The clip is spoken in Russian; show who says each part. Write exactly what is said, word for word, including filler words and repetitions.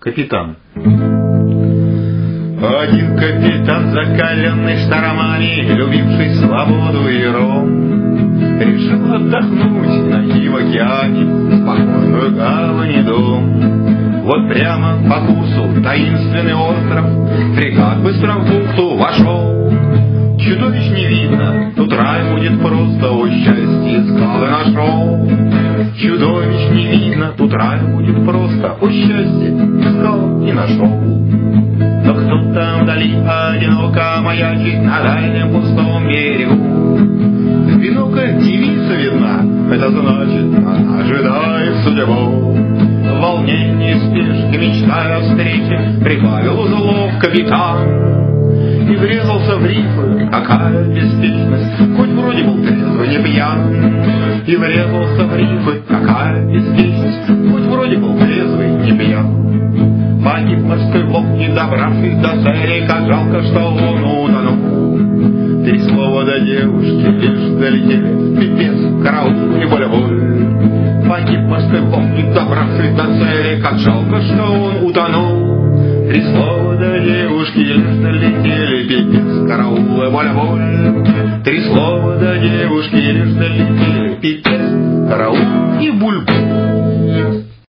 Speaker 1: Капитан. Один капитан, закаленный штормами, любивший свободу и ром, решил отдохнуть, найти в океане спокойную гавань и дом. Вот прямо по курсу таинственный остров, фрегат быстро в бухту вошел. Чудовищ не видно, тут рай будет просто, о счастье искал и нашел. Чудовищ не видно, тут рай будет просто, о счастье искал и нашел. Но кто-то вдали одиноко маячит на дальнем пустом берегу. В бинокль девица видна, это значит, она ожидает судьбу. В волнении, спешке, мечтая о встрече, прибавил узлов капитан и врезался в рифы. Какая беспечность, хоть вроде был трезвый, не пьян. И врезался в рифы. Какая беспечность, хоть вроде был трезвый, не пьян. Погиб морской волк, не добравшись до цели, как жалко, что он утонул. Три слова до девушки лишь долетели, пипец, караул, не боль-боль. Погиб морской волк, не добравшись до цели, как жалко, что он утонул. Три слова до девушки лишь долетели, пипец, караул, и боль-боль. Три слова до девушки лишь долетели, пипец, караул и буль-буль.